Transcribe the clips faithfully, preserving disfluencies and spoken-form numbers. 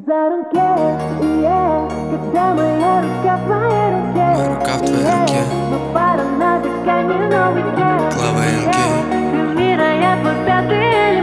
'Cause I don't care, yeah. Когда моя рука в твоей руке, моя рука в твоей руке. Мы пара на дыхании, но we can't. Клава и эн кей. Ты мира, я твой пятый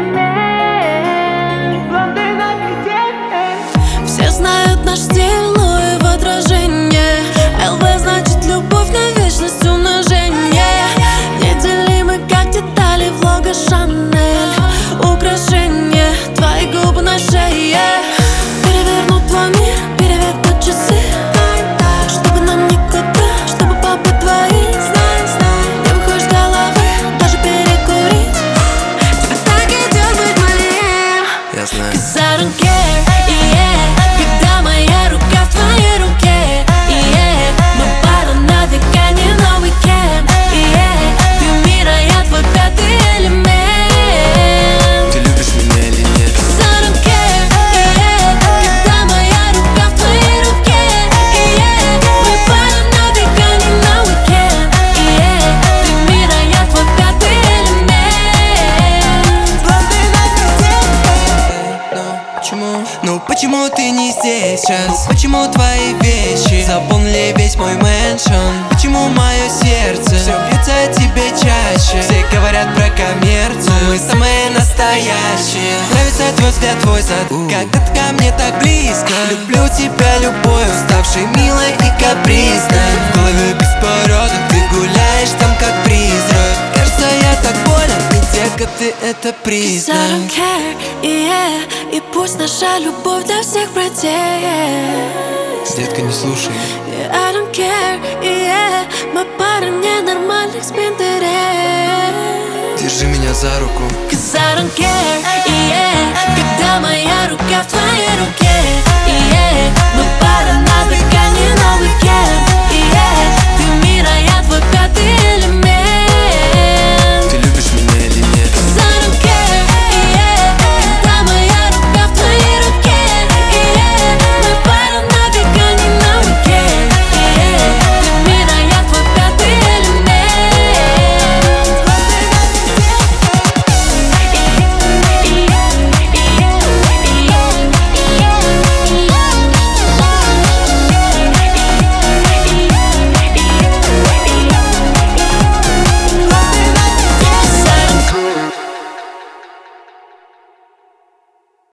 элемент. Главный на пяти. Все знают наш стиль, но и в отражение. эл вэ значит любовь на вечность, умножение. Неделимы, как детали влога Шанель. Украшение, твои губы на шее. Перевернут твой мир, перевернут часы. Чтобы нам никуда, чтобы побыть двоих. Не выходишь с головы, даже перекурить. Тебе так идет быть моим. Я знаю. 'Cause I don't care, yeah. Когда моя рука в твоей руке, yeah. Мы пара на дыхании, но we can't, yeah. Ты мира, я твой пятый элемент. Ты любишь меня или нет? 'Cause I don't care, yeah. Когда моя рука в твоей руке, yeah. Мы пара на дыхании, но we can't, yeah. Ты мира, я твой пятый элемент. Главный на пяти. Ну, почему? Ну почему ты не здесь сейчас? Почему твои вещи заполнили весь мой мэншн? Почему мое сердце все бьется о тебе чаще? Все говорят про коммерцию, мы самые настоящие. Нравится твой взгляд, твой зад, когда ты ко мне так близко. Люблю тебя любой, уставшей, милой и капризной. В голове беспорядок, ты гуляешь там как призрак. Кажется, я так болен, и детка, ты это 'Cause I признак. don't care, yeah. И пусть наша любовь для всех протест. Детка, не слушай. Yeah, I don't care, yeah. Мы пара ненормальных с Пинтерест. Держи меня за руку. 'Cause I don't care, yeah. Когда моя рука в твоей руке, yeah. Мы